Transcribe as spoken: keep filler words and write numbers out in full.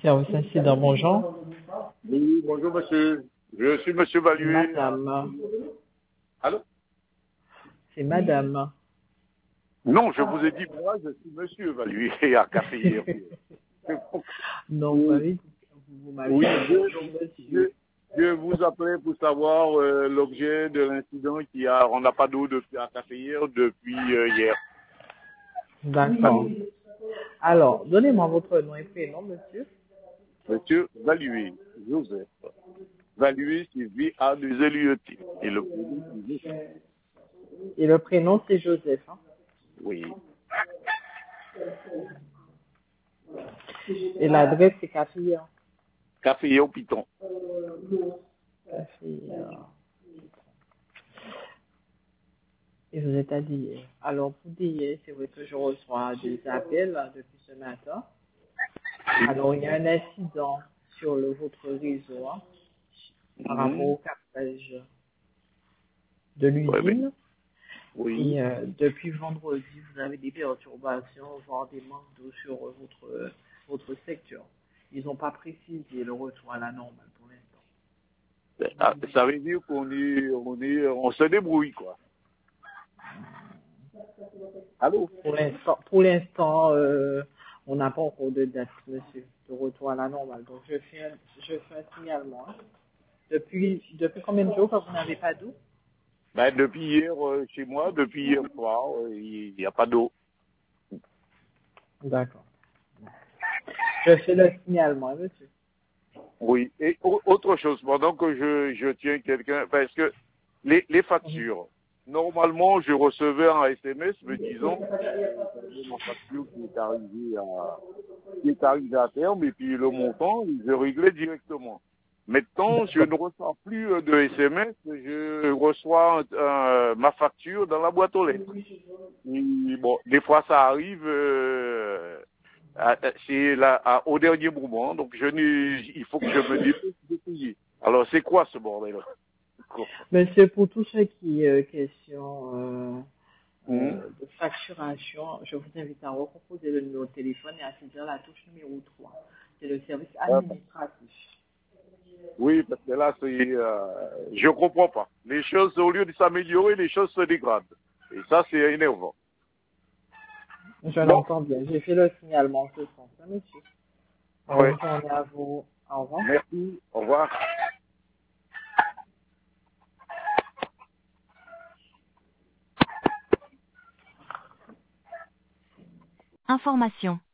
Service incident, bonjour. Oui, bonjour monsieur. Je suis monsieur Valué. Madame. Allô? C'est madame. Non, je vous ai dit, moi, je suis monsieur Valué à Café hier. Non, vous m'avez dit, vous m'avez Oui, dit bonjour je, monsieur. je, je vous appelais pour savoir euh, l'objet de l'incident qui a, on n'a pas d'eau depuis à Café hier depuis euh, hier. D'accord. Alors, donnez-moi votre nom et prénom, monsieur. Monsieur Valué, Joseph. Valué, c'est V A deux L U E T. Et le prénom, c'est Joseph. Et le prénom, c'est Joseph. Hein? Oui. Et l'adresse, c'est Café. Café au Piton. Café. Et vous êtes à D I E. Alors, pour D I E, c'est vrai que je reçois des appels là, depuis ce matin. Alors, il y a un incident sur le, votre réseau hein, par rapport Mhm. au captage de Ouais, mais- l'usine. oui. Et euh, depuis vendredi, vous avez des perturbations, voire des manques d'eau sur euh, votre, euh, votre secteur. Ils n'ont pas précisé le retour à la normale pour l'instant. Ah, ça veut dire qu'on est, on est, on se débrouille, quoi. Allô? Pour l'instant, pour l'instant, euh, on n'a pas encore de date, monsieur, de retour à la normale. Donc je fais un, je fais un signalement. hein. Depuis, depuis combien de jours que vous n'avez pas d'eau? Ben, depuis hier, euh, chez moi, depuis hier soir, euh, il n'y a pas d'eau. D'accord. Je fais le signalement, hein, monsieur. Oui. Et au- autre chose, pendant que je, je tiens quelqu'un, parce que les, les factures, normalement, je recevais un S M S me disant que j'avais ma facture qui est arrivée à, qui est arrivée à terme, et puis le montant, je réglais directement. Maintenant, je D'accord. ne reçois plus euh, de S M S, je reçois euh, ma facture dans la boîte aux lettres. Et bon, des fois ça arrive euh, à- à- c'est là, à- au dernier moment, donc je n'ai, il faut que je me dépêche de payer. Alors c'est quoi ce bordel? Monsieur, pour tout ce qui est euh, question euh, Hum. euh, de facturation, je vous invite à recomposer le numéro de téléphone et à saisir la touche numéro trois. C'est le service Euh, administratif. oui, parce que là c'est, euh, je comprends pas. Les choses, au lieu de s'améliorer, les choses se dégradent. Et ça c'est énervant. Je Bon, l'entends bien. J'ai fait le signalement en ce sens, hein, monsieur. ouais. Bonne journée à vous. Au revoir. Merci. Au revoir. Information.